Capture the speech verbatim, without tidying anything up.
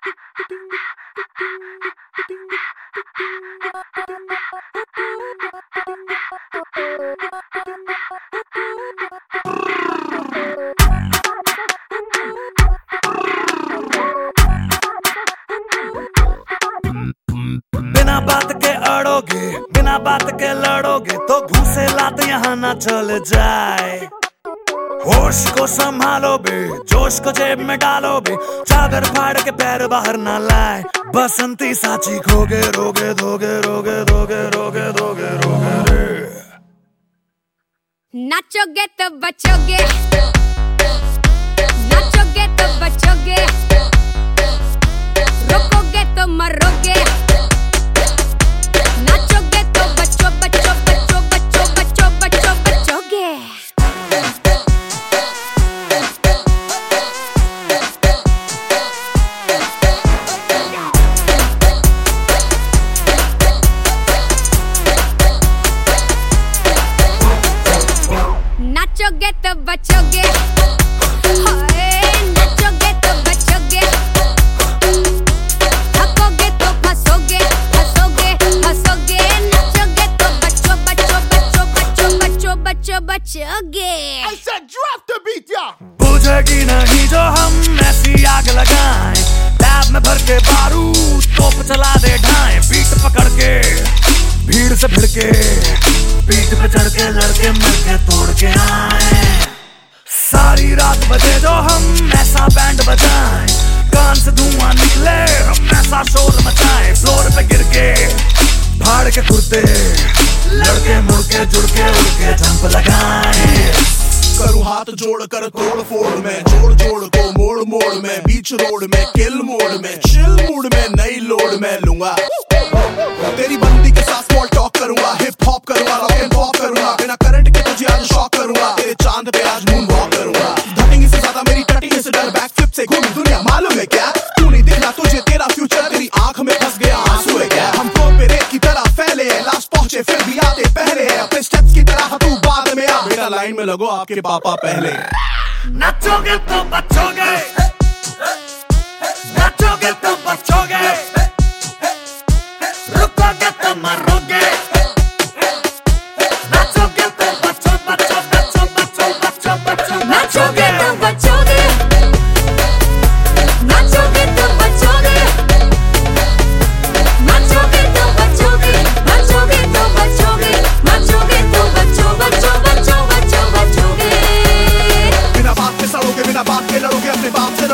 बिना बात के अड़ोगे, बिना बात के लड़ोगे तो घूसे लात यहाँ ना चल जाए। होश को संभालो बे, जोश को जेब में डालो बे, चादर फाड़ के पैर बाहर ना लाए। बसंती साची खोगे रोगे धोगे रोगे धोगे रोगे धोगे रोगे रे। नाचोगे तो बचोगे, नाचोगे तो बचोगे, रोकोगे तो मरोगे। नाचोगे तो बचो बचो बचो बचो बचो बचो बचोगे। नाचोगे तो बचोगे, नाचोगे तो बचोगे, थकोगे तो फंसोगे फंसोगे फंसोगे। नाचोगे तो बचो बचो बचो बचो बचो बचो बचोगे। I said drop the beat, yeah. बुझेगी नहीं जो हम ऐसी आग लगाएं, लैब में भर के बारूद तोप चला दे ढाएं। बीट पकड़ के भीड़ से भिड़ के पीठ पे चढ़ के लड़के मर के तोड़ के आए। सारी रात बजे जो हम ऐसा बैंड बजाएं, कान से धुआं निकले हम ऐसा शोर मचाएं। फ्लोर पे गिर के फाड़ के कुर्ते लड़के मुड़ के जुड़ के उड़ के जंप लगाएं। करूँ हाथ जोड़ कर तोड़ फोड़ में, जोड़ जोड़ को मोड़ मोड़ में, बीच रोड में किल मोड में, चिल मूड में नई लोड में लूंगा। तेरी बंदी के साथ स्मॉल टॉक करूंगा, हिप हॉप करूंगा, रॉक एंड पॉप करूंगा। बिना करंट के तुझे आज शॉक करूंगा, तेरे चांद पे आज मून वॉक करूंगा। धटिंग से ज्यादा मेरी टटिंग से डर, बैक फ्लिप से घूमी दुनिया मालूम है क्या? तू नहीं दिखना तुझे तेरा फ्यूचर, तेरी आंख में फंस गया आंसू है क्या? हम फ्लोर पे रेत की तरह फैले हैं, लास्ट पहुंचे फिर भी आते पहले हैं। अपने स्टेप्स की तरह तू बाद में आ, बेटा लाइन में लगो आपके पापा पहले। नाचोगे तो बचोगे, नाचोगे तो बचोगे, रुकोगे तो मरोगे। नाचोगे तो बचो बचो बचो बचो बचो बचो। नाचोगे तो बचोगे, नाचोगे तो बचोगे, नाचोगे तो बचोगे, नाचोगे तो बचोगे, नाचोगे तो बचो बचो बचो बचो बचोगे। बिना बात के सड़ोगे, बिना बात के लड़ोगे, अपने बाप से